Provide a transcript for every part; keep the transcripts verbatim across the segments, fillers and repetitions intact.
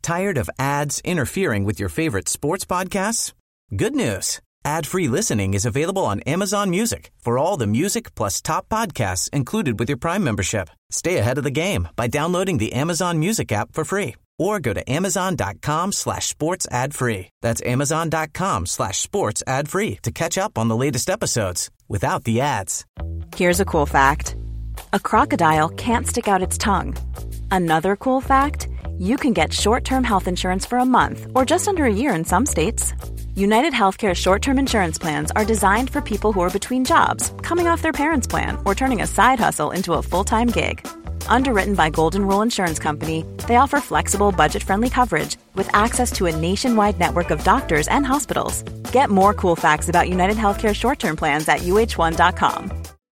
Tired of ads interfering with your favorite sports podcasts? Good news. Ad-free listening is available on Amazon Music for all the music plus top podcasts included with your Prime membership. Stay ahead of the game by downloading the Amazon Music app for free or go to amazon.com slash sports ad free. That's amazon.com slash sports ad free to catch up on the latest episodes without the ads. Here's a cool fact. A crocodile can't stick out its tongue. Another cool fact, you can get short-term health insurance for a month or just under a year in some states. United Healthcare short-term insurance plans are designed for people who are between jobs, coming off their parents' plan, or turning a side hustle into a full-time gig. Underwritten by Golden Rule Insurance Company, they offer flexible, budget-friendly coverage with access to a nationwide network of doctors and hospitals. Get more cool facts about United Healthcare short-term plans at u h one dot com.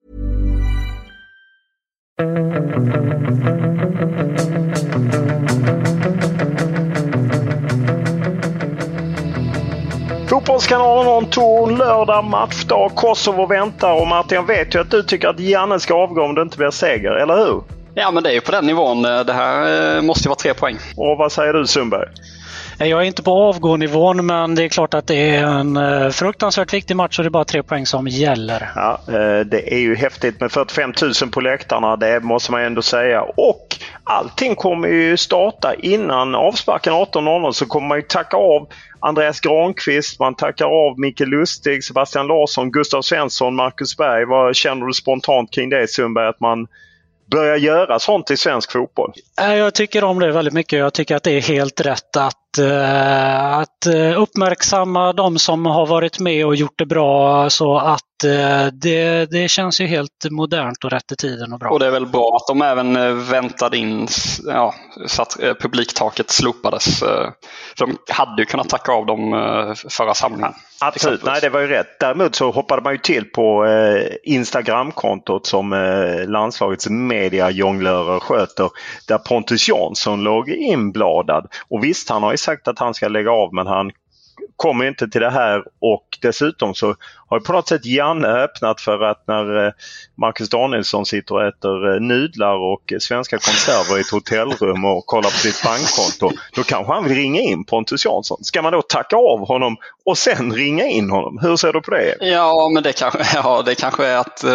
Fotbollskanalen On Tour, lördag matchdag, Kosovo väntar, och Martin, jag vet ju att du tycker att Janne ska avgå om det inte blir seger, eller hur? Ja, men det är ju på den nivån. Det här måste ju vara tre poäng. Och vad säger du, Sundberg? Jag är inte på avgånivån, men det är klart att det är en fruktansvärt viktig match och det är bara tre poäng som gäller. Ja, det är ju häftigt med fyrtiofem tusen på läktarna, det måste man ändå säga. Och allting kommer ju starta innan avsparken arton noll noll, så kommer man ju tacka av Andreas Granqvist, man tackar av Mikael Lustig, Sebastian Larsson, Gustav Svensson, Marcus Berg. Vad känner du spontant kring det, Sundberg, att man börjar göra sånt i svensk fotboll? Jag tycker om det väldigt mycket. Jag tycker att det är helt rätt att, att uppmärksamma de som har varit med och gjort det bra, så att det, det känns ju helt modernt och rätt i tiden och bra. Och det är väl bra att de även väntade in, ja, så att publiktaket slopades. De hade ju kunnat tacka av dem förra samlingen. Absolut, nej, det var ju rätt. Däremot så hoppade man ju till på Instagramkontot som landslagets mediajonglörer sköter, där Pontus Jansson låg inbladad. Och visst, han har ju sagt att han ska lägga av, men han kommer inte till det här, och dessutom så har på något sätt Janne öppnat för att när Marcus Danielsson sitter och äter nudlar och svenska konserver i ett hotellrum och kollar på sitt bankkonto, då kanske han vill ringa in Pontus Jansson. Ska man då tacka av honom och sen ringa in honom? Hur ser du på det? Ja, men det kanske, ja, det kanske är att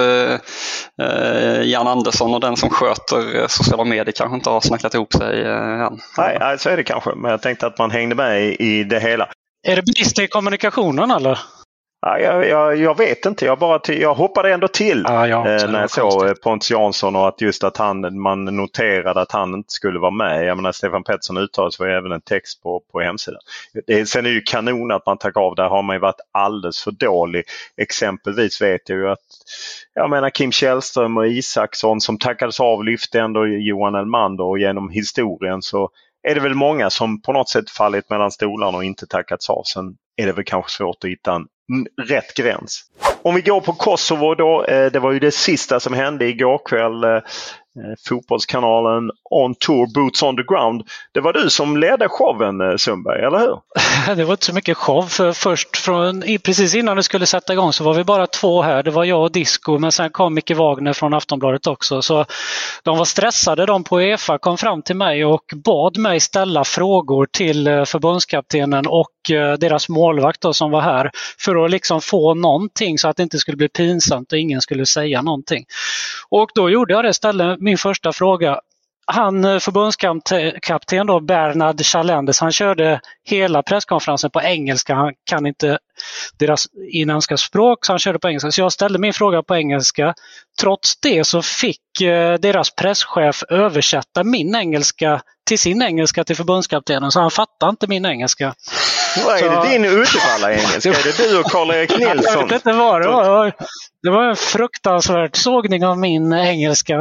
uh, Jan Andersson och den som sköter sociala medier kanske inte har snackat ihop sig uh, än. Nej, nej, så är det kanske. Men jag tänkte att man hängde med i, i det hela. Är det brister i kommunikationen eller? Ja, jag, jag, jag vet inte. Jag, bara till, jag hoppade ändå till ja, ja, eh, när jag såg Pontus Jansson, och att just att han, man noterade att han inte skulle vara med. Jag menar, Stefan Pettersson uttalade så var ju även en text på, på hemsidan. Det, sen är det ju kanon att man tackar av. Där har man ju varit alldeles för dålig. Exempelvis vet jag ju att jag menar Kim Källström och Isaksson som tackades av lyfte ändå Johan Elmander, och genom historien så är det väl många som på något sätt fallit mellan stolarna och inte tackats av. Sen är det väl kanske svårt att hitta en rätt gräns. Om vi går på Kosovo då, det var ju det sista som hände igår kväll. Fotbollskanalen On Tour, Boots on the Ground. Det var du som ledde showen, Sundberg, eller hur? Det var inte så mycket show. För först från, precis innan det skulle sätta igång så var vi bara två här. Det var jag och Disco, men sen kom Micke Wagner från Aftonbladet också. Så de var stressade, de på UEFA kom fram till mig och bad mig ställa frågor till förbundskaptenen och deras målvakt då, som var här, för att liksom få någonting så att det inte skulle bli pinsamt och ingen skulle säga någonting. Och då gjorde jag det, ställde min första fråga. Han, förbundskapten då, Bernard Chalenders, han körde hela presskonferensen på engelska. Han kan inte deras inländska språk, så han körde på engelska. Så jag ställde min fråga på engelska. Trots det så fick eh, deras presschef översätta min engelska till sin engelska till förbundskaptenen, så han fattade inte min engelska. Vad är det, din Uddevalla engelska? Är det du och Karl-Erik Nilsson? Jag vet inte vad det var. Det var en fruktansvärd sågning av min engelska.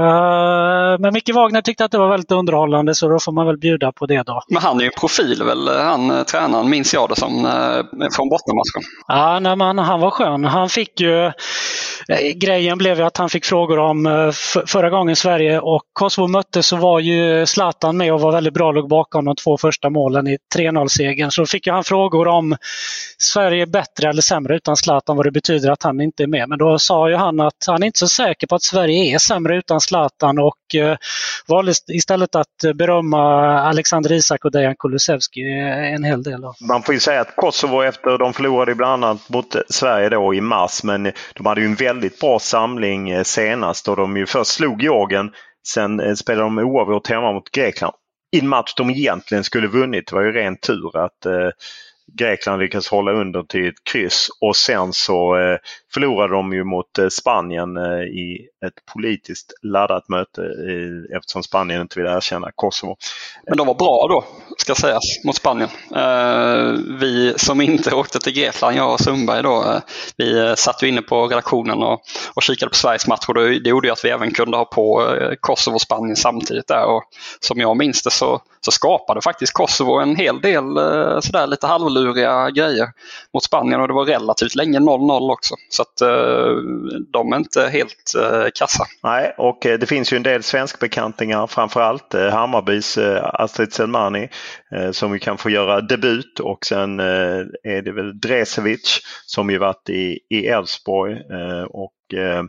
Men Micke Wagner tyckte att det var väldigt underhållande, så då får man väl bjuda på det då. Men han är ju en profil väl, han tränaren, minns jag det som, från bottenmatchen. Ja, nej, men han var skön. Han fick ju, grejen blev ju att han fick frågor om förra gången Sverige och Kosovo möttes, så var ju Zlatan med och var väldigt bra, låg bakom de två första målen i tre noll-segern. Så fick ju han frågor om Sverige är bättre eller sämre utan Zlatan, vad det betyder att han inte är med. Men då sa ju han att han är inte så säker på att Sverige är sämre utan Zlatan och eh, valde istället att berömma Alexander Isak och Dejan Kulusevski en hel del. Då. Man får ju säga att Kosovo efter de förlorade bland annat mot Sverige då i mars, men de hade ju en väldigt bra samling senast och de ju först slog Georgien, sen spelade de oavgjort hemma mot Grekland. I en match de egentligen skulle vunnit. Det var ju ren tur att eh, Grekland lyckas hålla under till ett kryss och sen så eh, förlorade de ju mot eh, Spanien eh, i ett politiskt laddat möte eh, eftersom Spanien inte vill erkänna Kosovo. Men de var bra då, ska sägas, mot Spanien. Eh, vi som inte åkte till Grekland, jag och Sundberg då, eh, vi eh, satt ju inne på redaktionen och, och kikade på Sveriges match och det, det gjorde ju att vi även kunde ha på eh, Kosovo och Spanien samtidigt där och som jag minns det så, så skapade faktiskt Kosovo en hel del eh, sådär lite halvluriga grejer mot Spanien och det var relativt länge noll noll också. Så att eh, de är inte helt eh, kassa. Nej, och eh, det finns ju en del svenskbekantingar, framförallt eh, Hammarbys eh, Astrid Selmani eh, som vi kan få göra debut och sen eh, är det väl Dresevic som ju varit i, i Elfsborg eh, och eh,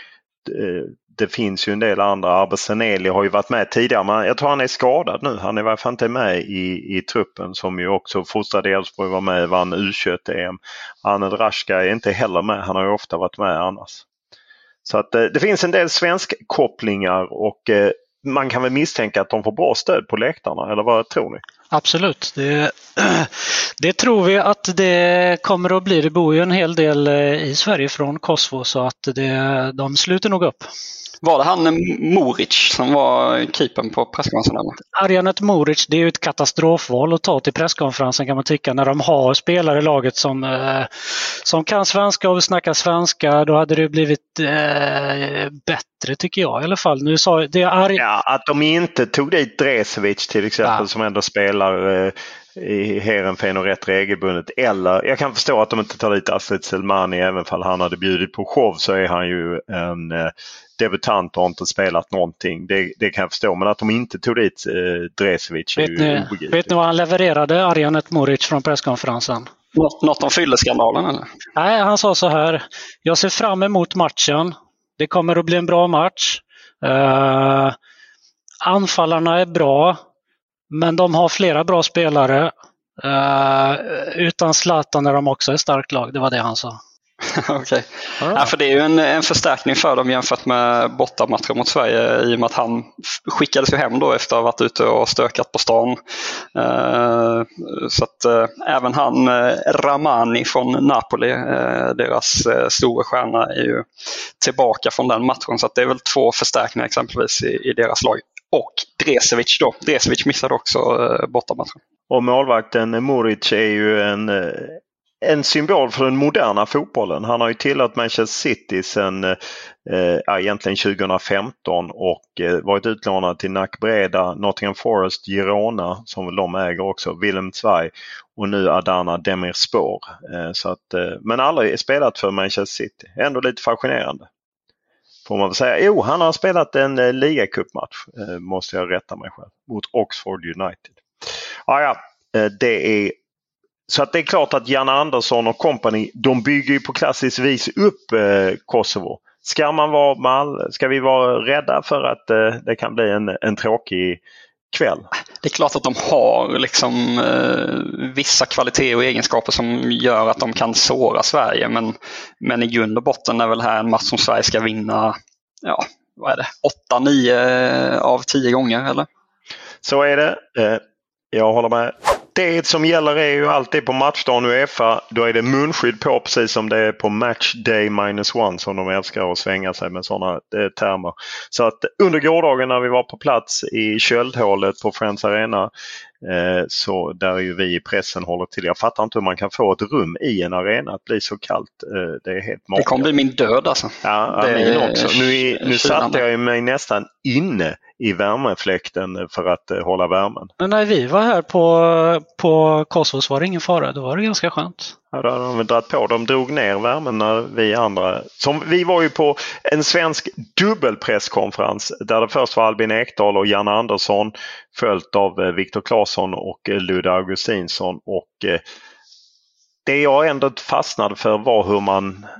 det finns ju en del andra. Arbeseneli har ju varit med tidigare men jag tror han är skadad nu. Han är i varje fall inte med i, i truppen som ju också fostrade Elfsborg, var med, vann U tjugoett-E M. Anel Raschka är inte heller med. Han har ju ofta varit med annars. Så att det finns en del svenskkopplingar och eh, man kan väl misstänka att de får bra stöd på läktarna, eller vad tror ni? Absolut, det, det tror vi att det kommer att bli. Det bor ju en hel del i Sverige från Kosovo så att det, de sluter nog upp. Var det han Moric som var keepern på presskonferensen? Arjanet Moric, det är ju ett katastrofval att ta till presskonferensen kan man tycka. När de har spelare i laget som, eh, som kan svenska och vill snacka svenska, då hade det blivit eh, bättre tycker jag i alla fall. Nu sa, det är Arj- ja, att de inte tog dit Dresevic till exempel ja. Som ändå spelar... Eh, i Heerenveen och rätt regelbundet. Eller jag kan förstå att de inte tar dit Astrid Selmani, även om han hade bjudit på show så är han ju en eh, debutant och har inte spelat någonting. Det, det kan jag förstå. Men att de inte tog dit eh, Dresevic är vet ju ni, obegripligt. Vet ni vad han levererade, Arjanet Moric, från presskonferensen? Något, något om fylleskandalen eller? Nej, han sa så här: jag ser fram emot matchen. Det kommer att bli en bra match. Uh, anfallarna är bra. Men de har flera bra spelare. Uh, utan Zlatan är de också ett starkt lag. Det var det han sa. Okej. Okay. Ja. Ja, för det är ju en, en förstärkning för dem jämfört med bortamatcher mot Sverige i och med att han skickades ju hem då efter att ha varit ute och stökat på stan. Uh, så att uh, även han uh, Ramani från Napoli, uh, deras uh, stora stjärna, är ju tillbaka från den matchen. Så att det är väl två förstärkningar exempelvis i, i deras lag. Och Dresevic då. Dresevic missade också uh, bortamatchen. Och målvakten Moric är ju en... Uh... en symbol för den moderna fotbollen. Han har ju tillhört Manchester City sedan eh, egentligen tjugo femton och eh, varit utlånad till Nac Breda, Nottingham Forest, Girona som väl de äger också, Willem Zweig och nu Adana Demirspor. Eh, så att, eh, men aldrig spelat för Manchester City. Ändå lite fascinerande. Får man väl säga. Jo, han har spelat en eh, ligacupmatch, eh, måste jag rätta mig själv, mot Oxford United. Ah, ja, eh, det är Så att det är klart att Jan Andersson och company, de bygger ju på klassiskt vis upp eh, Kosovo. Ska man vara mal, ska vi vara rädda för att eh, det kan bli en, en tråkig kväll? Det är klart att de har liksom eh, vissa kvaliteter och egenskaper som gör att de kan såra Sverige. Men, men i grund och botten är väl här en match som Sverige ska vinna, ja, vad är det, åtta nio av tio gånger eller? Så är det. Eh, jag håller med. Det som gäller är ju alltid på matchdagen UEFA, då är det munskydd på precis som det är på matchday minus one som de älskar att svänga sig med sådana eh, termer. Så att under gårdagen när vi var på plats i köldhålet på Friends Arena eh, så där ju vi i pressen håller till. Jag fattar inte hur man kan få ett rum i en arena att bli så kallt. Eh, det är helt magiskt. Det kommer bli min död alltså. Ja, det är också. Nu, nu satte jag mig nästan inne i värmefläkten för att uh, hålla värmen. Men när vi var här på, på Kosovo så var det ingen fara. Då var det ganska skönt. Ja, då hade de dragit på. De drog ner värmen när vi andra... Som, vi var ju på en svensk dubbelpresskonferens där det först var Albin Ekdal och Jan Andersson följt av uh, Viktor Claesson och uh, Ludde Augustinsson. Och uh, det jag ändå fastnade för var hur man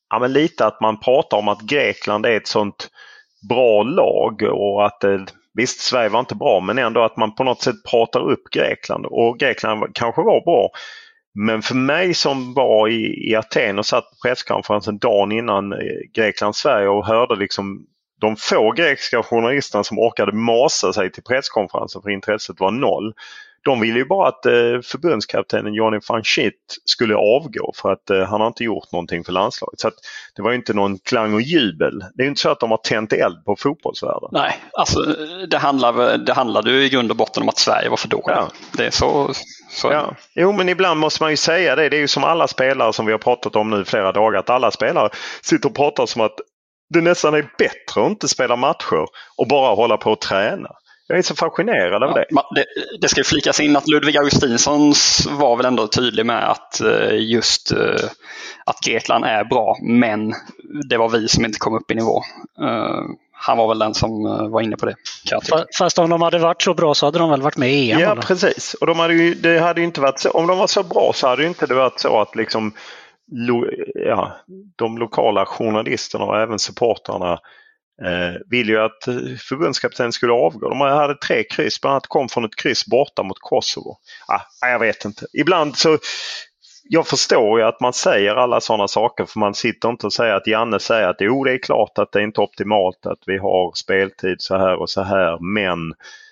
ja, men lite att man pratar om att Grekland är ett sånt bra lag och att det, visst, Sverige var inte bra, men ändå att man på något sätt pratar upp Grekland, och Grekland kanske var bra. Men för mig som var i, i Aten och satt på presskonferensen dagen innan Grekland-Sverige och hörde liksom de få grekiska journalisterna som orkade masa sig till presskonferensen för intresset var noll. De ville ju bara att eh, förbundskaptenen Johnny van Schip skulle avgå för att eh, han har inte gjort någonting för landslaget. Så att det var ju inte någon klang och jubel. Det är ju inte så att de har tänt eld på fotbollsvärlden. Nej, alltså det handlade, det handlade ju i grund och botten om att Sverige var för dåliga. Ja. Det är så... så. Ja. Jo, men ibland måste man ju säga det. Det är ju som alla spelare som vi har pratat om nu flera dagar. Att alla spelare sitter och pratar som att det nästan är bättre att inte spela matcher och bara hålla på och träna. Jag är så fascinerad av det. Ja, det. Det ska ju flikas in att Ludvig Augustinsson var väl ändå tydlig med att just att Grekland är bra, men det var vi som inte kom upp i nivå. Han var väl den som var inne på det. Fast om de hade varit så bra så hade de väl varit med i E M? Ja, eller? Precis. Och de hade ju, det hade ju inte varit så, om de var så bra så hade det inte varit så att liksom Lo, ja, de lokala journalisterna och även supportrarna eh, vill ju att förbundskapten skulle avgå. De hade tre kryss, bland annat kom från ett kryss borta mot Kosovo. Ah, jag vet inte. Ibland så, jag förstår ju att man säger alla sådana saker, för man sitter inte och säger att Janne säger att jo, det är klart att det är inte optimalt att vi har speltid så här och så här, men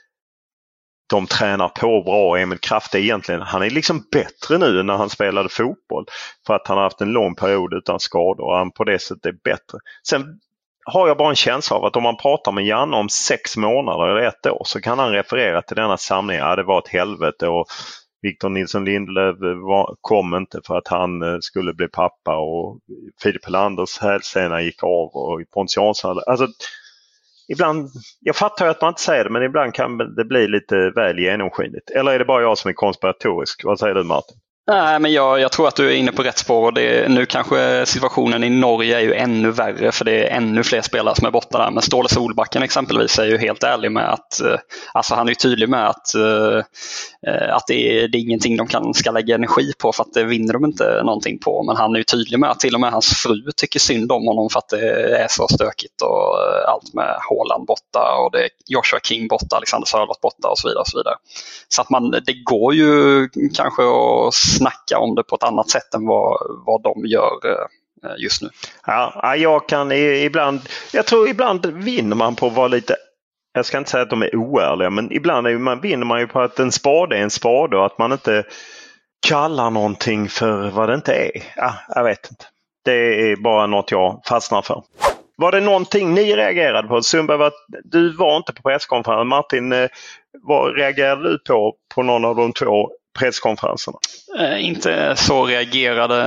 de tränar på bra. Emil Kraft är egentligen, han är liksom bättre nu än när han spelade fotboll, för att han har haft en lång period utan skador och han på det sättet är bättre. Sen har jag bara en känsla av att om man pratar med Janne om sex månader eller ett år så kan han referera till denna samling. Ja, det var ett helvete och Victor Nilsson Lindelöf var, kom inte för att han skulle bli pappa och Filip Helanders hälsena gick av och Pontus Jansson. Alltså ibland, jag fattar ju att man inte säger det, men ibland kan det bli lite väl genomskinligt. Eller är det bara jag som är konspiratorisk? Vad säger du, Martin? Nej, men jag, jag tror att du är inne på rätt spår. Och det, nu kanske situationen i Norge är ju ännu värre, för det är ännu fler spelare som är borta där. Men Ståle Solbacken exempelvis är ju helt ärlig med att, alltså han är ju tydlig med att, att det, är, det är ingenting de kan, ska lägga energi på, för att det vinner de inte någonting på. Men han är ju tydlig med att till och med hans fru tycker synd om honom för att det är så stökigt och allt med Haaland borta och det är Joshua King borta, Alexander Sörloth borta och så vidare och så vidare. Så att man, det går ju kanske att snacka om det på ett annat sätt än vad, vad de gör just nu. Ja, jag kan ibland, jag tror ibland vinner man på att vara lite, jag ska inte säga att de är oärliga, men ibland är man, vinner man ju på att en spade är en spade och att man inte kallar någonting för vad det inte är. Ja, jag vet inte. Det är bara något jag fastnar för. Var det någonting ni reagerade på? Sundberg, var, du var inte på presskonferensen. Martin, vad reagerade du på på någon av de två presskonferenserna? Eh, inte så reagerade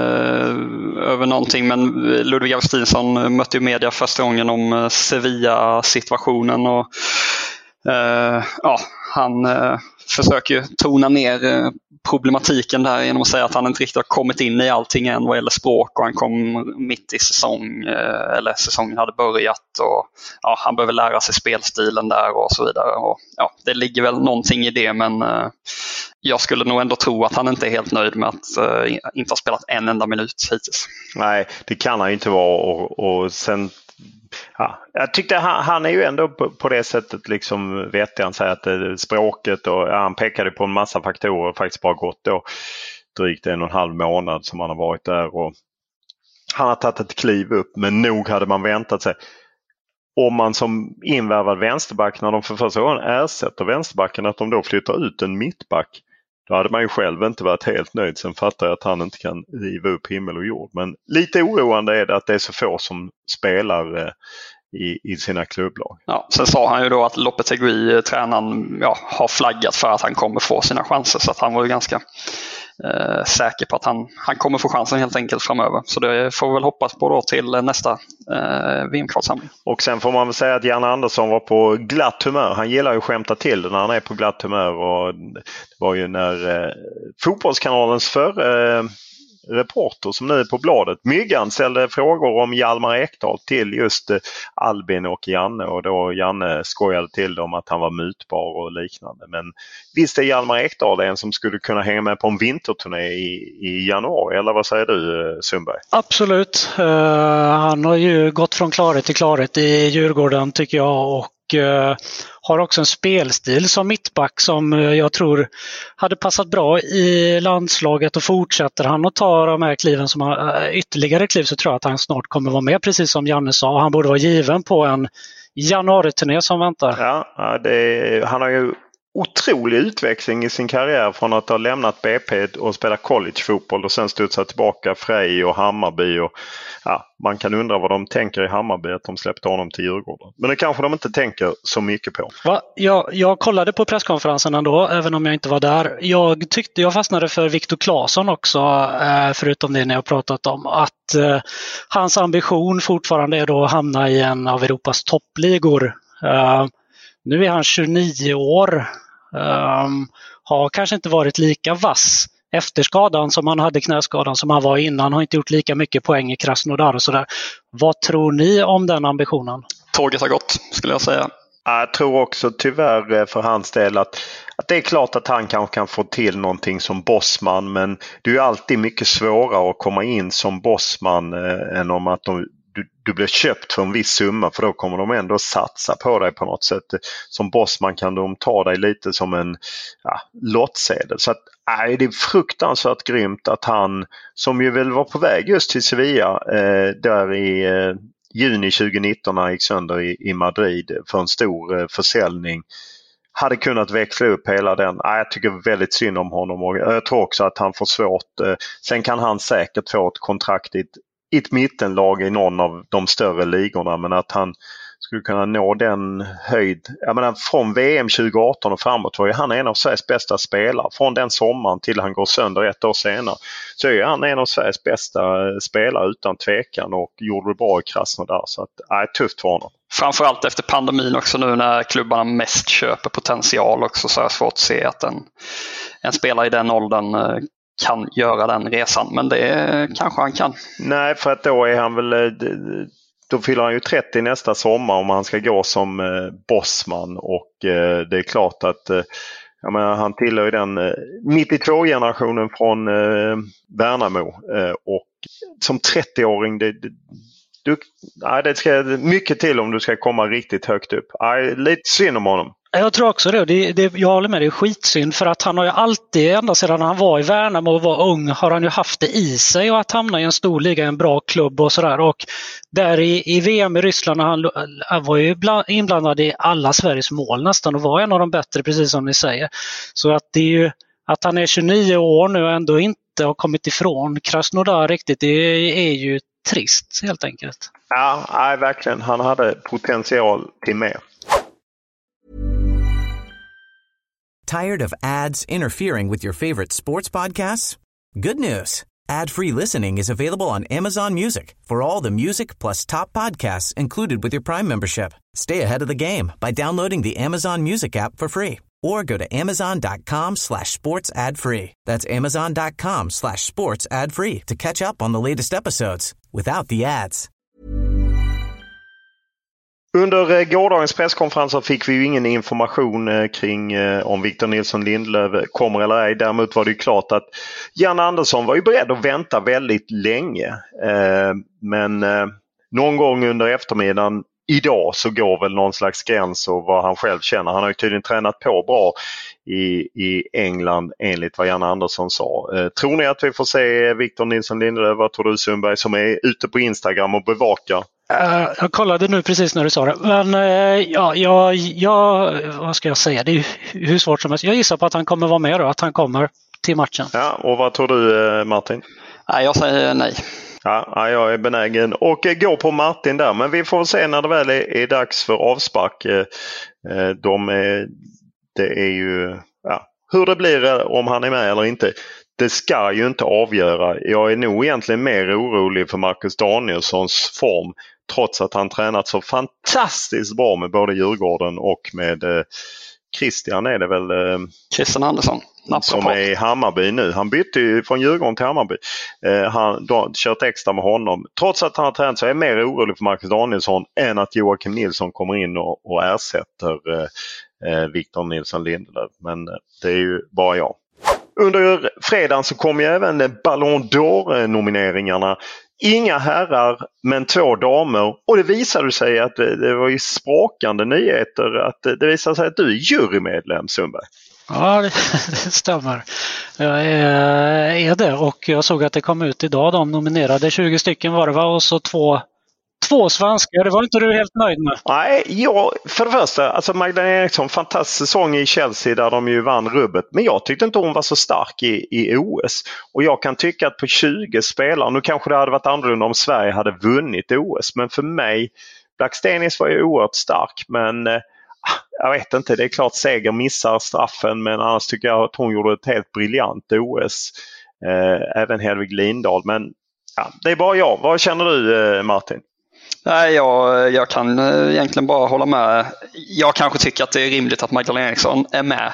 eh, över någonting, men Ludvig Augustinsson mötte ju media första gången om Sevilla-situationen och eh, ja, han eh, försöker ju tona ner eh, problematiken där genom att säga att han inte riktigt har kommit in i allting än vad gäller språk, och han kom mitt i säsong eh, eller säsongen hade börjat och ja, han behöver lära sig spelstilen där och så vidare. Och, ja, det ligger väl någonting i det, men eh, jag skulle nog ändå tro att han inte är helt nöjd med att eh, inte ha spelat en enda minut hittills. Nej, det kan han ju inte vara, och, och sen ja, jag tyckte han, han är ju ändå på, på det sättet liksom vettig. Han säger att det, språket och ja, han pekade på en massa faktorer, faktiskt bara gått då drygt en och en halv månad som han har varit där, och han har tagit ett kliv upp, men nog hade man väntat sig. Om man som invärvad vänsterback, när de för första gången ersätter vänsterbacken, att de då flyttar ut en mittback, då hade man ju själv inte varit helt nöjd. Sen fattar jag att han inte kan riva upp himmel och jord. Men lite oroande är det att det är så få som spelar eh, i, i sina klubblag. Ja, sen sa han ju då att Lopetegui, tränaren, ja, har flaggat för att han kommer få sina chanser. Så att han var ju ganska eh, säker på att han, han kommer få chansen helt enkelt framöver. Så det får vi väl hoppas på då till nästa eh, V M-kvalsamling. Och sen får man väl säga att Janne Andersson var på glatt humör. Han gillar ju att skämta till det när han är på glatt humör. Och det var ju när eh, Fotbollskanalens för eh, reporter som nu är på bladet. Myggan ställde frågor om Hjalmar Ekdal till just Albin och Janne, och då Janne skojade till dem att han var mutbar och liknande. Men visst är Hjalmar Ekdal en som skulle kunna hänga med på en vinterturné i, i januari, eller vad säger du, Sundberg? Absolut. Uh, han har ju gått från klarhet till klarhet i Djurgården, tycker jag, och uh, har också en spelstil som mittback som uh, jag tror hade passat bra i landslaget, och fortsätter han att ta de här kliven som uh, ytterligare kliv, så tror jag att han snart kommer vara med, precis som Janne sa. Han borde vara given på en januari-turné som väntar. Ja, det, han har ju otrolig utveckling i sin karriär från att ha lämnat B P och spela collegefotboll och sen studsat tillbaka Frej och Hammarby. Och, ja, man kan undra vad de tänker i Hammarby att de släppte honom till Djurgården. Men det kanske de inte tänker så mycket på. Va? Jag, jag kollade på presskonferensen ändå, även om jag inte var där. Jag tyckte jag fastnade för Viktor Claesson också, förutom det ni har pratat om. Att eh, hans ambition fortfarande är då att hamna i en av Europas toppligor. Eh, nu är han tjugonio år. Um, har kanske inte varit lika vass efter skadan som han hade, knäskadan som han var innan. Har inte gjort lika mycket poäng i Krasnodar och sådär. Vad tror ni om den ambitionen? Tåget har gått, skulle jag säga. Jag tror också tyvärr för hans del att, att det är klart att han kanske kan få till någonting som bossman, men det är ju alltid mycket svårare att komma in som bossman eh, än om att de Du, du blir köpt för en viss summa, för då kommer de ändå satsa på dig på något sätt. Som bossman kan de ta dig lite som en ja, lottsedel. Så att, nej, det är fruktansvärt grymt att han, som ju väl var på väg just till Sevilla eh, där i eh, juni tjugonitton när han gick sönder i, i Madrid för en stor eh, försäljning, hade kunnat växla upp hela den. Nej, jag tycker väldigt synd om honom, och jag tror också att han får svårt. Eh, sen kan han säkert få ett kontrakt i ett i ett mittenlag i någon av de större ligorna, men att han skulle kunna nå den höjd. Jag menar, från V M tjugo arton och framåt var ju han en av Sveriges bästa spelare. Från den sommaren till han går sönder ett år senare så är han en av Sveriges bästa spelare utan tvekan, och gjorde det bra i Krasnodar. Så att, är tufft för honom. Framförallt efter pandemin också, nu när klubbarna mest köper potential också, så är det svårt att se att en, en spelare i den åldern kan göra den resan, men det kanske han kan. Nej, för att då är han väl, då fyller han ju trettio nästa sommar om han ska gå som bossman, och det är klart att jag menar, han tillhör ju den nittiotvå-generationen från Värnamo, och som trettio-åring det, du, nej, det ska mycket till om du ska komma riktigt högt upp. Nej, lite synd om honom. Jag tror också det. det, det jag håller med, det är skitsynd, för att han har ju alltid, ända sedan han var i Värnamo och var ung, har han ju haft det i sig och att hamna i en stor liga, en bra klubb och sådär. Och där i, i V M i Ryssland, han, han var ju inblandad i alla Sveriges mål nästan och var en av de bättre, precis som ni säger. Så att det är ju, att han är tjugonio år nu och ändå inte har kommit ifrån Krasnodar riktigt, det är ju trist helt enkelt. Ja, nej, verkligen. Han hade potential till mer. Tired of ads interfering with your favorite sports podcasts? Good news. Ad-free listening is available on Amazon Music for all the music plus top podcasts included with your Prime membership. Stay ahead of the game by downloading the Amazon Music app for free or go to amazon.com slash sports ad free. That's amazon.com slash sports ad free to catch up on the latest episodes without the ads. Under gårdagens presskonferens fick vi ju ingen information kring om Victor Nilsson Lindelöf kommer eller ej. Däremot var det ju klart att Jan Andersson var ju beredd att vänta väldigt länge. Men någon gång under eftermiddagen idag så går väl någon slags gräns och vad han själv känner. Han har ju tydligen tränat på bra i, i England enligt vad Jan Andersson sa. Tror ni att vi får se Victor Nilsson Lindelöf, vad tror du Sundberg, som är ute på Instagram och bevakar? Uh, jag kollade nu precis när du sa det. Men uh, ja, ja, ja, vad ska jag säga? Det är hur svårt som helst. Jag gissar på att han kommer vara med då, att han kommer till matchen. Ja, och vad tror du Martin? Nej, jag säger nej. Ja, jag är benägen och gå på Martin där. Men vi får se när det väl är, är dags för avspark. De är, det är ju ja, hur det blir om han är med eller inte. Det ska ju inte avgöra. Jag är nog egentligen mer orolig för Marcus Danielssons form. Trots att han tränat så fantastiskt bra med både Djurgården och med Christian är det väl? Eh, Christian Andersson. Som är i Hammarby nu. Han bytte ju från Djurgården till Hammarby. Eh, han har kört extra med honom. Trots att han har tränat så är jag mer orolig för Marcus Danielsson än att Joakim Nilsson kommer in och, och ersätter eh, Victor Nilsson Lindelöf. Men eh, det är ju bara jag. Under fredagen så kom ju även Ballon d'Or-nomineringarna. Inga herrar men två damer, och det visade sig att det, det var ju sprakande nyheter att det, det visade sig att du är jurymedlem, Sundberg. Ja, det, det stämmer. Jag är, är det, och jag såg att det kom ut idag. De nominerade tjugo stycken var det, va? Och så två Två svenskar, det var inte du helt nöjd med? Nej, ja, för det första, alltså Magdalena Eriksson, fantastisk säsong i Chelsea där de ju vann rubbet. Men jag tyckte inte hon var så stark i, i O S. Och jag kan tycka att på tjugo spelare, nu kanske det hade varit annorlunda om Sverige hade vunnit O S. Men för mig, Blackstenius var ju oerhört stark. Men eh, jag vet inte, det är klart Seger missar straffen. Men annars tycker jag att hon gjorde ett helt briljant O S. Eh, även Hedvig Lindahl. Men ja, det är bara jag. Vad känner du, eh, Martin? Nej, jag, jag kan egentligen bara hålla med. Jag kanske tycker att det är rimligt att Magdalena Eriksson är med.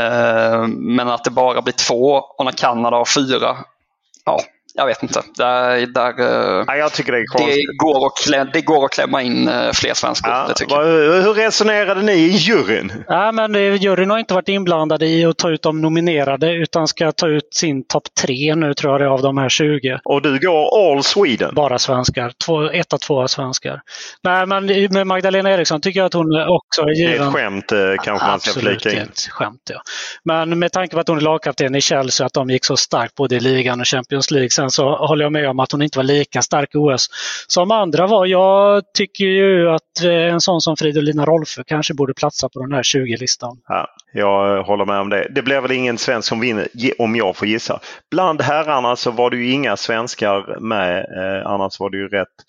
Eh, men att det bara blir två och när Kanada har fyra, ja, jag vet inte. Där, där, ja, jag tycker det är konstigt. Det går att, klä, det går att klämma in fler svenskar. Ja, det tycker jag. Hur resonerade ni i juryn? Ja, men juryn har inte varit inblandad i att ta ut de nominerade utan ska ta ut sin topp tre nu, tror jag det är, av de här tjugo. Och du går all Sweden? Bara svenskar. Två, ett av två svenskar. Nej, men med Magdalena Eriksson tycker jag att hon också är given. Det är ett skämt kanske man ska flika in. Ett skämt, ja. Men med tanke på att hon är lagkapten i Chelsea, att de gick så starkt både i ligan och Champions League, sen så håller jag med om att hon inte var lika stark i O S som andra var. Jag tycker ju att en sån som Fridolina Rolfö kanske borde platsa på den här tjugo-listan. Ja, jag håller med om det. Det blir väl ingen svensk som vinner, om jag får gissa. Bland herrarna så var det ju inga svenskar med, eh, annars var det ju rätt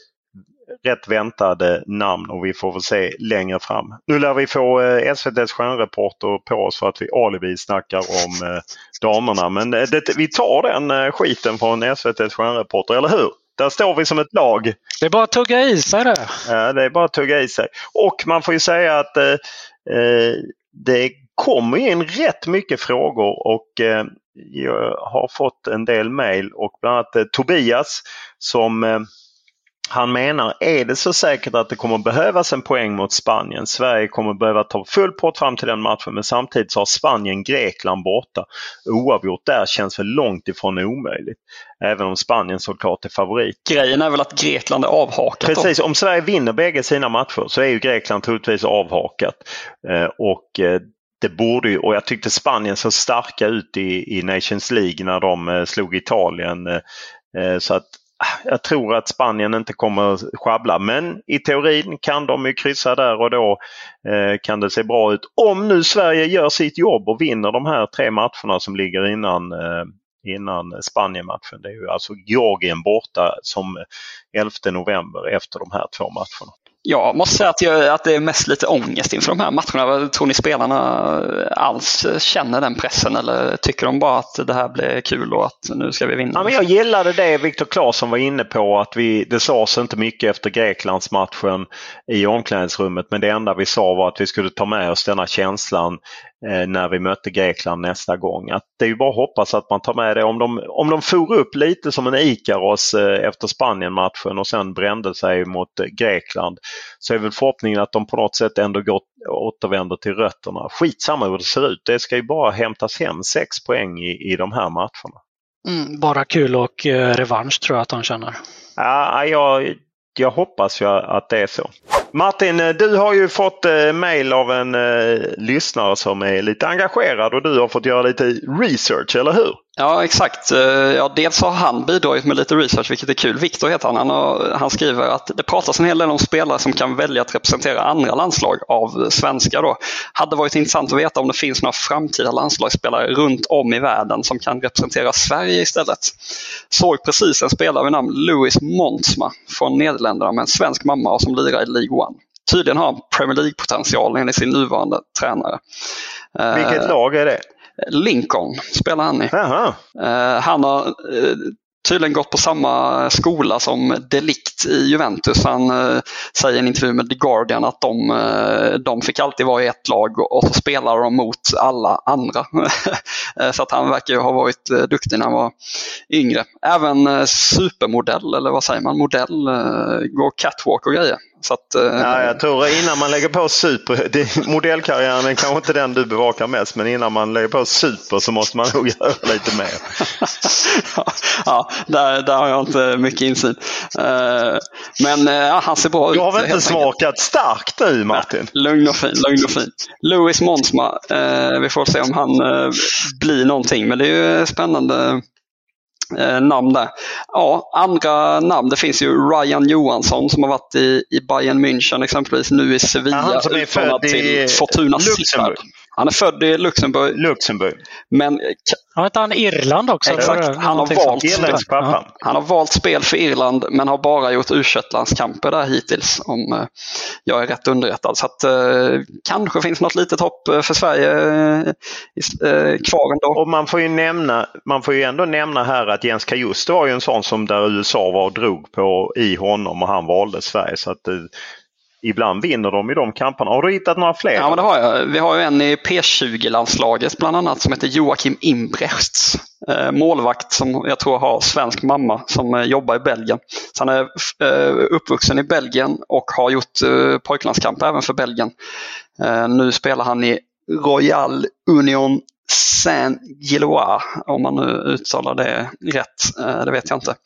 rätt väntade namn, och vi får väl se längre fram. Nu lär vi få eh, S V T:s stjärnreporter på oss för att vi alibi snackar om eh, damerna. Men eh, det, vi tar den eh, skiten från S V T:s stjärnreporter, eller hur? Där står vi som ett lag. Det är bara att tugga i sig det. Ja, det är bara att tugga i sig. Och man får ju säga att eh, eh, det kommer in rätt mycket frågor, och eh, jag har fått en del mejl, och bland annat eh, Tobias som eh, han menar, är det så säkert att det kommer behövas en poäng mot Spanien? Sverige kommer behöva ta full pott fram till den matchen, men samtidigt så har Spanien Grekland borta. Oavgjort där känns väl långt ifrån omöjligt. Även om Spanien såklart är favorit. Grejen är väl att Grekland är avhakat. Precis, om Sverige vinner bägge sina matcher så är ju Grekland troligtvis avhakat. Eh, och eh, det borde ju, och jag tyckte Spanien så starka ut i, i Nations League när de eh, slog Italien. Eh, så att jag tror att Spanien inte kommer schabbla, men i teorin kan de ju kryssa där, och då eh, kan det se bra ut. Om nu Sverige gör sitt jobb och vinner de här tre matcherna som ligger innan, eh, innan Spanien-matchen. Det är ju alltså Georgien borta som elfte november efter de här två matcherna. Jag måste säga att, jag, att det är mest lite ångest inför de här matcherna. Tror ni spelarna alls känner den pressen, eller tycker de bara att det här blir kul och att nu ska vi vinna? Ja, men jag gillade det Viktor Claesson var inne på, att vi, det sades inte mycket efter Greklandsmatchen i omklädningsrummet, men det enda vi sa var att vi skulle ta med oss denna känslan eh, när vi mötte Grekland nästa gång. Att det är ju bara att hoppas att man tar med det. Om de, om de for upp lite som en Ikaros eh, efter Spanien-matchen och sen brände sig mot eh, Grekland, så är väl förhoppningen att de på något sätt ändå går, återvänder till rötterna. Skitsamma hur det ser ut. Det ska ju bara hämtas hem sex poäng i, i de här matcherna. Mm, bara kul och eh, revansch tror jag att de känner. Ja, jag, jag hoppas ju att det är så. Martin, du har ju fått eh, mejl av en eh, lyssnare som är lite engagerad, och du har fått göra lite research, eller hur? Ja, exakt. Ja, dels har han bidragit med lite research, vilket är kul. Viktor heter han. Han, har, han skriver att det pratas en hel del om spelare som kan välja att representera andra landslag av svenskar då. Hade varit intressant att veta om det finns några framtida landslagsspelare runt om i världen som kan representera Sverige istället. Såg precis en spelare vid namn Louis Montsma från Nederländerna med en svensk mamma och som lirar i League One. Tydligen har han Premier League-potential enligt sin nuvarande tränare. Vilket lag är det? Lincoln spelar han i. Aha. Uh, han har uh, tydligen gått på samma skola som De Ligt i Juventus. Han eh, säger i en intervju med The Guardian att de, eh, de fick alltid vara i ett lag och, och så spelar de mot alla andra. Så att han verkar ju ha varit eh, duktig när han var yngre. Även eh, supermodell, eller vad säger man, modell, eh, går catwalk och grejer. Så att, eh, ja, jag tror innan man lägger på super, det, modellkarriären är kanske inte den du bevakar mest, men innan man lägger på super så måste man nog göra lite mer. Ja, där, där har jag inte mycket insyn. Uh, men uh, han ser bra ut. Du har väl inte smakat enkelt. Starkt nu, Martin? Ja, lugn och fin, lugn och fin. Louis Monsma, uh, vi får se om han uh, blir någonting, men det är ju spännande uh, namn där. Ja, andra namn, det finns ju Ryan Johansson som har varit i, i Bayern München exempelvis, nu i Sevilla. Han som är född i Fortuna Luxemburg. Han är född i Luxemburg. Luxemburg. Men har inte han Irland också? Exakt. Han har, valt, pappa. han har valt spel för Irland men har bara gjort U tjugoett-landskamper där hittills, om uh, jag är rätt underrättad. Så att uh, kanske finns något litet hopp för Sverige uh, uh, kvar ändå. Och man får ju nämna, man får ju ändå nämna här att Jens Kajuste var ju en sån som där U S A var och drog på i honom och han valde Sverige. Så att uh, ibland vinner de i de kamperna. Har du hittat några fler? Ja, men det har jag. Vi har ju en i P tjugo-landslaget bland annat som heter Joakim Imbrechts. Eh, målvakt som jag tror har svensk mamma som eh, jobbar i Belgien. Så han är eh, uppvuxen i Belgien och har gjort eh, pojklandskamp även för Belgien. Eh, nu spelar han i Royal Union Saint-Gilloise, om man nu uttalar det rätt, eh, det vet jag inte.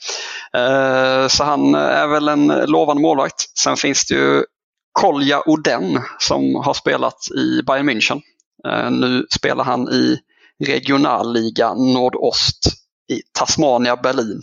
Eh, så han är väl en lovande målvakt. Sen finns det ju Kolja Oden som har spelat i Bayern München. Uh, nu spelar han i regionalliga Nordost i Tasmania, Berlin.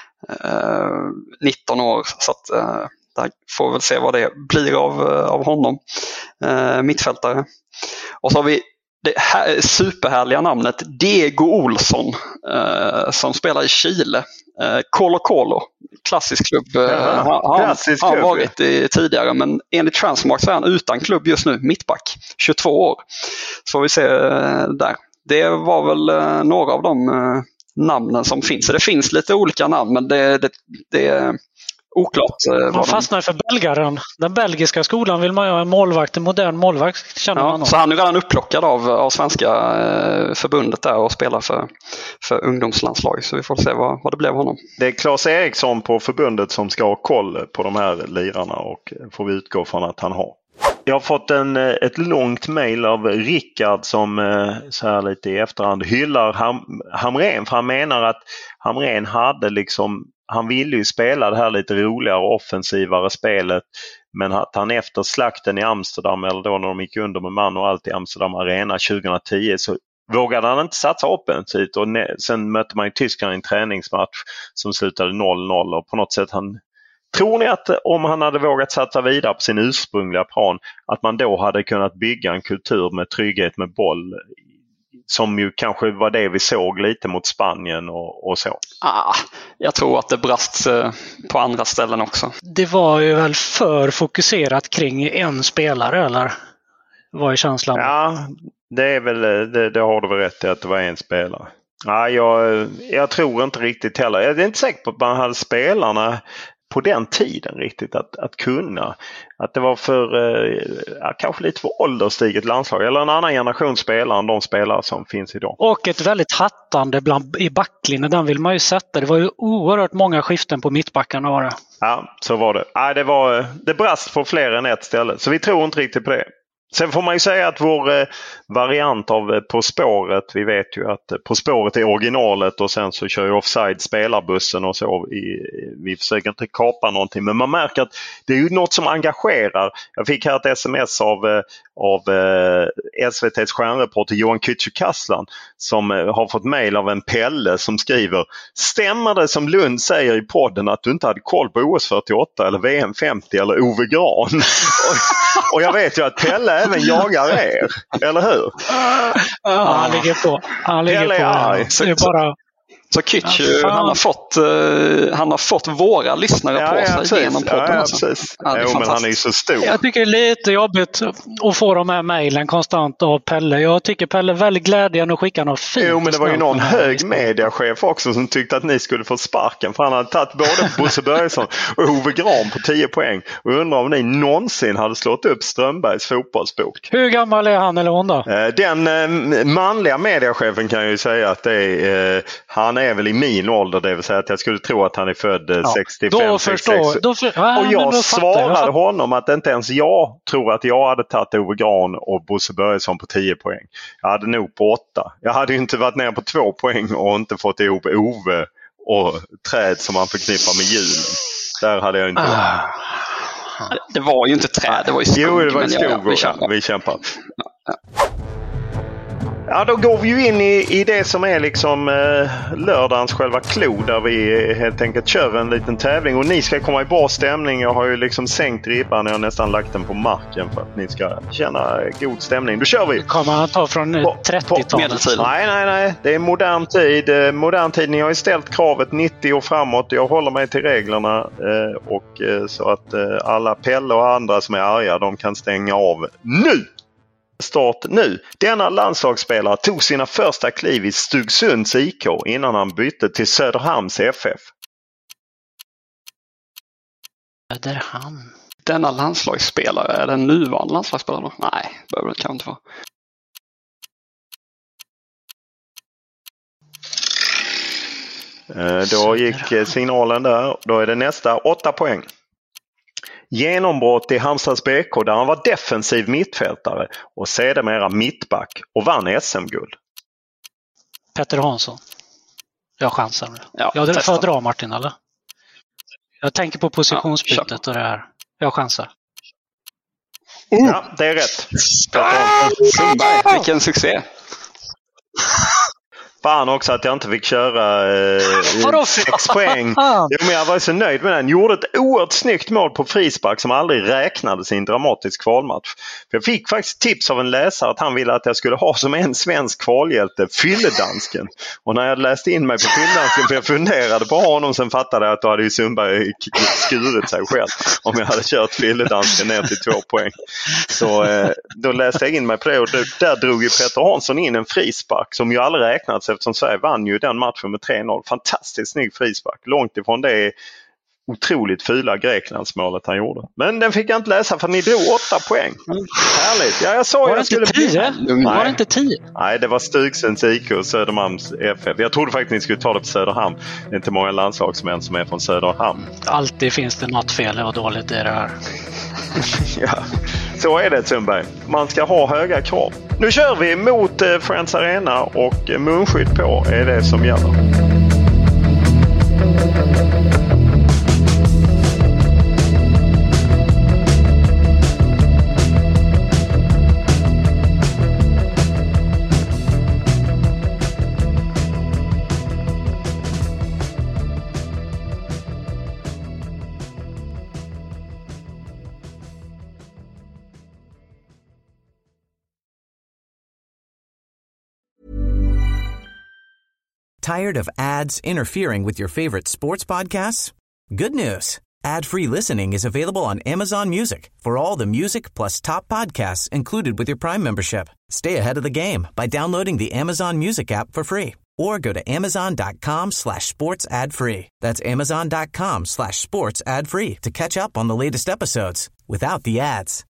Uh, nitton år, så att uh, där får vi väl se vad det blir av, uh, av honom. Uh, mittfältare. Och så har vi det här superhärliga namnet Diego Olsson uh, som spelar i Chile. Uh, Colo Colo, klassisk klubb. Uh, Jaha, klassisk han klubb. har varit i, tidigare, men enligt Transmark så är han utan klubb just nu, mittback, tjugotvå år. Så får vi se uh, där. Det var väl uh, några av de uh, namnen som finns. Så det finns lite olika namn, men det, det, det är oklart. Uh, man fastnar för belgaren. Den belgiska skolan vill man ju ha en målvakt, en modern målvakt, känner ja, man. Så han är redan upplockad av, av svenska eh, förbundet där och spelar för, för ungdomslandslag. Så vi får se vad, vad det blev av honom. Det är Claes Eriksson på förbundet som ska ha koll på de här lirarna och får vi utgå från att han har. Jag har fått en, ett långt mejl av Rickard som så här lite i efterhand hyllar Ham, Hamrén. För han menar att Hamrén hade liksom, han ville ju spela det här lite roligare och offensivare spelet. Men att han efter slakten i Amsterdam, eller då när de gick under med man och allt i Amsterdam Arena tjugohundratio, så vågade han inte satsa offensivt. Och ne- sen mötte man ju Tyskland i en träningsmatch som slutade noll noll och på något sätt han... Tror ni att om han hade vågat satsa vidare på sin ursprungliga plan att man då hade kunnat bygga en kultur med trygghet med boll som ju kanske var det vi såg lite mot Spanien och, och så? Ah, jag tror att det brast eh, på andra ställen också. Det var ju väl för fokuserat kring en spelare, eller? Vad är känslan? Ja, det är väl, det, det har du väl rätt i att det var en spelare. Ja, jag, jag tror inte riktigt heller. Jag är inte säker på att man hade spelarna på den tiden riktigt att, att kunna. Att det var för eh, kanske lite för ålderstiget landslag eller en annan generation spelare än de spelare som finns idag. Och ett väldigt hattande bland, i backlinjen, den vill man ju sätta. Det var ju oerhört många skiften på mittbackarna var det. Ja, så var det. Nej, det var det brast på fler än ett ställe. Så vi tror inte riktigt på det. Sen får man ju säga att vår eh, variant av eh, På spåret, vi vet ju att eh, På spåret är originalet och sen så kör ju Offside spelarbussen och så. I, vi försöker inte kapa någonting, men man märker att det är ju något som engagerar. Jag fick här ett sms av, eh, av eh, S V T:s stjärnreporter Johan Kücükaslan som eh, har fått mejl av en Pelle som skriver: stämmer det som Lund säger i podden att du inte hade koll på O S fyrtioåtta eller V M femtio eller Ove Gran? och, och jag vet ju att Pelle även jagar er, eller hur? Ja, han ligger på. Han ligger Pelle på. är arg. Det är bara... Så Kytch, Ja, han har fått uh, han har fått våra lyssnare ja, på ja, sig precis. genom podden. Ja, ja, alltså. precis. Ja, jo, men han är ju så stor. Jag tycker det är lite jobbigt att få de här mejlen konstant av Pelle. Jag tycker Pelle är väldigt glädjande och skickar något fint. Jo, men det var ju någon hög mediachef också som tyckte att ni skulle få sparken. För han hade tagit både Bosse Börjesson och Ove Gran på tio poäng. Och jag undrar om ni någonsin hade slått upp Strömbergs fotbollsbok. Hur gammal är han eller hon då? Den eh, manliga mediechefen kan jag ju säga att det är, eh, han är väl i min ålder. Det vill säga att jag skulle tro att han är född eh, Ja, sextiofem då sextiosex. förstår, då för, ja, och jag jag svarade jag honom att inte ens jag tror att jag hade tagit Ove Gran och Bosse Börjesson på tio poäng. Jag hade nog på åtta. Jag hade ju inte varit ner på två poäng och inte fått ihop Ove och träd som man förknippar med julen. Där hade jag inte Ah. Det var ju inte träd, det var ju skog. Jo, det var ju skog. Ja, ja, vi kämpar. Ja, vi kämpar. Ja, då går vi ju in i, i det som är liksom eh, lördagens själva klo, där vi helt enkelt kör en liten tävling och ni ska komma i bra stämning. Jag har ju liksom sänkt ribban och jag har nästan lagt den på marken för att ni ska känna god stämning. Då kör vi! Kommer han ta från trettiotalet? Medeltid. Nej, nej, nej. Det är modern tid. Eh, Modern tid. Ni har ju ställt kravet nittio och framåt. Jag håller mig till reglerna eh, och eh, så att eh, alla Pelle och andra som är arga, de kan stänga av nu! Start nu. Denna landslagsspelare tog sina första kliv i Stugsunds I K innan han bytte till Söderhamns F F. Söderhamn. Denna landslagsspelare, är den nuvarande landslagsspelare då? Nej, behöver det kanske inte vara. Eh, då gick eh, signalen där. Då är det nästa åtta poäng. Genombrott i Halmstads B K där han var defensiv mittfältare och sedermera mittback och vann S M-guld. Petter Hansson. Jag chansar nu. Ja, Ja, det får testa. jag dra, Martin, eller? Jag tänker på positionsbytet Ja, och det här. Jag chansar. Ja, det är rätt. Sundberg, vilken succé. Fan också att jag inte fick köra Vadå? eh, sex poäng. Jo, men jag var så nöjd med den. Gjorde ett oerhört snyggt mål på frispark som aldrig räknades i en dramatisk kvalmatch. För jag fick faktiskt tips av en läsare att han ville att jag skulle ha som en svensk kvalhjälte Fylledansken. Och när jag läste in mig på Fylledansken, för jag funderade på honom, sen fattade jag att då hade ju Sundberg skurit sig själv om jag hade kört Fylledansken ner till två poäng. Så eh, då läste jag in mig på det och där drog ju Petter Hansson in en frispark som ju aldrig räknats, eftersom Sverige vann ju den matchen med tre noll. Fantastiskt snygg frispark. Långt ifrån det otroligt fula Greklandsmålet han gjorde. Men den fick jag inte läsa för ni drog åtta poäng. Mm. Härligt. Ja, jag sa var jag det skulle inte tio? bli... Var det inte tio? Nej, det var Stugsunds I K och Söderhamns F F. Jag trodde faktiskt ni skulle ta det på Söderhamn. Det är inte många landslagsmän som är från Söderhamn. Alltid finns det något fel och dåligt i det här. Ja, så är det, Sundberg. Man ska ha höga krav. Nu kör vi mot eh, Friends Arena och eh, munskydd på är det som gäller. Tired of ads interfering with your favorite sports podcasts? Good news. Ad-free listening is available on Amazon Music for all the music plus top podcasts included with your Prime membership. Stay ahead of the game by downloading the Amazon Music app for free or go to amazon.com slash sports ad free. That's amazon.com slash sports ad free to catch up on the latest episodes without the ads.